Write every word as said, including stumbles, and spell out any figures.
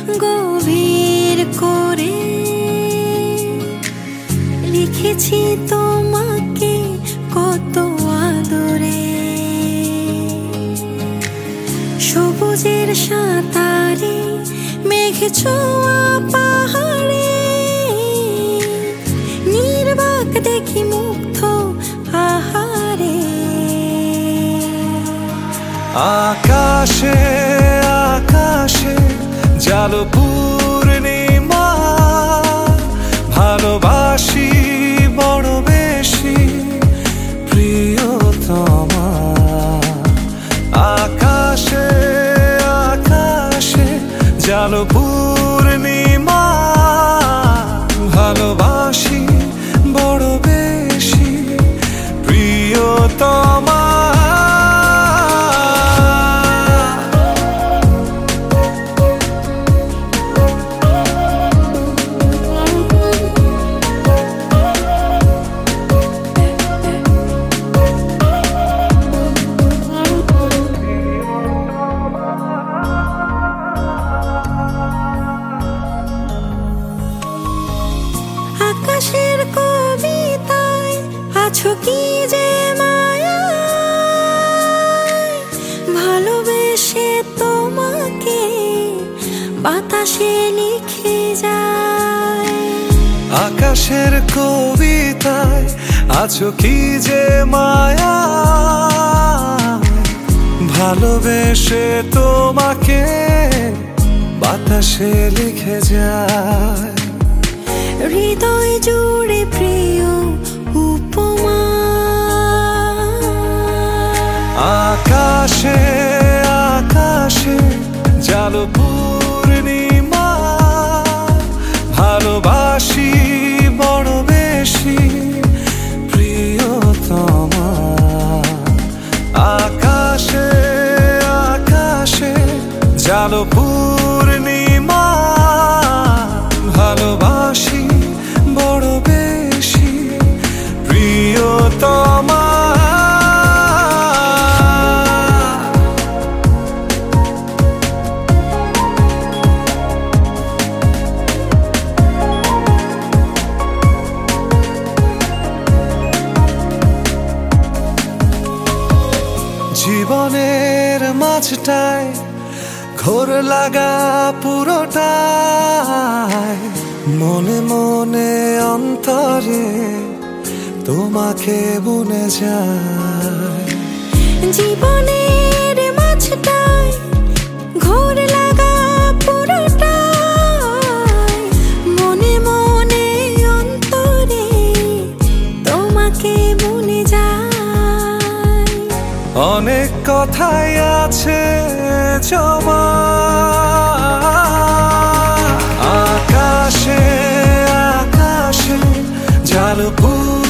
গভীর করে লিখেছি তোমাকে কত আদরে। সবুজের সাঁতারে মেঘ ছোঁয়া পাহাড়ে নির্বাক দেখি মুগ্ধ আহারে। আকাশে আকাশে জালো পূর্ণিমা, ভালোবাসি বড় বেশি প্রিয়তমা। আকাশে আকাশে জালো পূর্ণিমা, ভালোবাসি বড় বেশি প্রিয়তমা। আকাশের কবিতায় আছো কি যে মায়া, ভালোবেসে তোমাকে বাতাসে লিখে যায়। আকাশের কবিতায় আছো কি যে মায়া, ভালোবেসে তোমাকে বাতাসে লিখে যায়। হৃদয় জুড়ে প্রিয় উপমা। আকাশে আকাশে জালো পূর্ণিমা, ভালোবাসি বড় বেশি প্রিয়তমা। আকাশে আকাশে জালো পূর্ণিমা, ভালোবাসি বড় বেশি প্রিয়তমা। জীবনের মাঝটায় ঘোর লাগা পুরোটাই, মনে মনে অন্তরে তোমাকে মনে যায়। জীবনের মাঝটায় ঘোর লাগা পুরোটাই, মনে মনে অন্তরে তোমাকে মনে যায়। অনেক কথাই আছে জমা। আকাশে আকাশে জালো